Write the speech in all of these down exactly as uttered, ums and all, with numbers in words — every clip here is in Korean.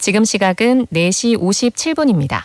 지금 시각은 네 시 오십칠 분입니다.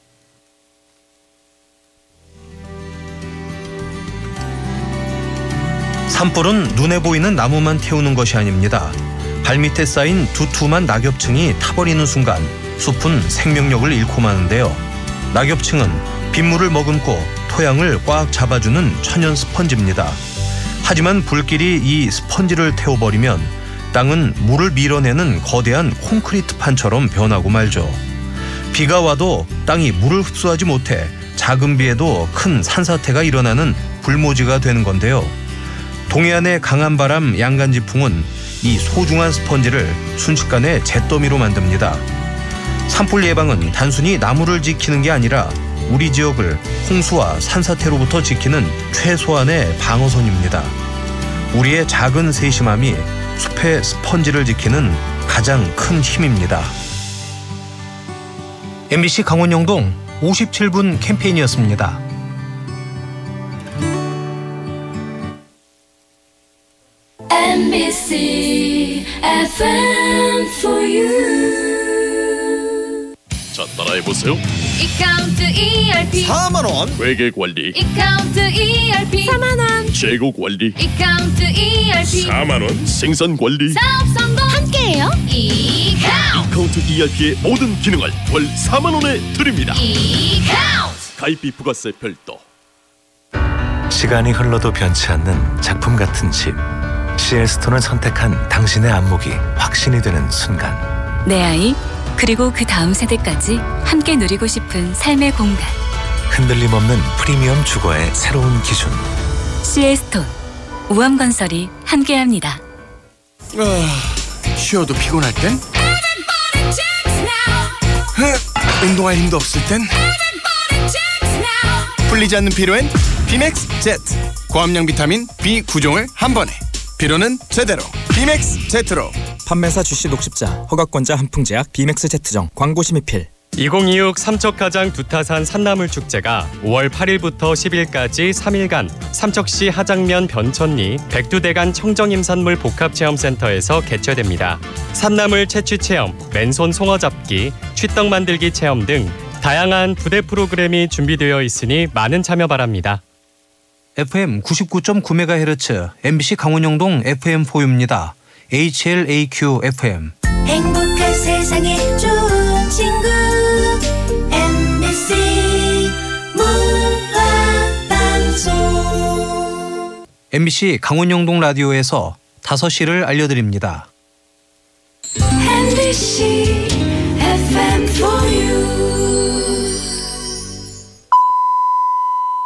산불은 눈에 보이는 나무만 태우는 것이 아닙니다. 발밑에 쌓인 두툼한 낙엽층이 타버리는 순간 숲은 생명력을 잃고 마는데요. 낙엽층은 빗물을 머금고 토양을 꽉 잡아주는 천연 스펀지입니다. 하지만 불길이 이 스펀지를 태워버리면 땅은 물을 밀어내는 거대한 콘크리트 판처럼 변하고 말죠. 비가 와도 땅이 물을 흡수하지 못해 작은 비에도 큰 산사태가 일어나는 불모지가 되는 건데요. 동해안의 강한 바람 양간지풍은 이 소중한 스펀지를 순식간에 잿더미로 만듭니다. 산불 예방은 단순히 나무를 지키는 게 아니라 우리 지역을 홍수와 산사태로부터 지키는 최소한의 방어선입니다. 우리의 작은 세심함이 숲의 스펀지를 지키는 가장 큰 힘입니다. 엠비씨 강원영동 오십칠 분 캠페인이었습니다. 엠비씨 에프엠 for you. 자, 따라해보세요. 이카운트 이알피 사만 원. 회계관리. 이카운트 이알피 사만 원. 재고관리. 이카운트 이알피 사만 원. 생산관리. 사업 성공 함께해요. 이카운트 이카운트 이알피의 모든 기능을 월 사만 원에 드립니다. 이카운트 가입비 부가세 별도. 시간이 흘러도 변치 않는 작품 같은 집. 씨엘스톤을 선택한 당신의 안목이 확신이 되는 순간. 내 아이 그리고 그 다음 세대까지 함께 누리고 싶은 삶의 공간. 흔들림 없는 프리미엄 주거의 새로운 기준. 씨엘스톤 우암건설이 함께합니다. 아, 쉬어도 피곤할 땐? 흐, 운동할 힘도 없을 땐? 풀리지 않는 피로엔 비맥스 제트. 고함량 비타민 비 구 종을 한 번에. 피로는 제대로 비맥스 제트로. 판매사 주시 녹십자 허가권자 한풍제약 비맥스 제트정 광고 심의필. 이천이십육 삼척가장 두타산 산나물축제가 오월 팔일부터 십일까지 삼 일간 삼척시 하장면 변천리 백두대간 청정임산물 복합체험센터에서 개최됩니다. 산나물 채취 체험, 맨손 송어잡기, 취떡 만들기 체험 등 다양한 부대 프로그램이 준비되어 있으니 많은 참여 바랍니다. 에프엠 구십구 점 구 메가헤르츠 엠비씨 강원영동 에프엠사입니다. 에이치엘에이큐 에프엠. 행복한 세상에 좋은 친구 엠비씨 문화방송. 엠비씨 강원영동 라디오에서 다섯 시를 알려드립니다. 엠비씨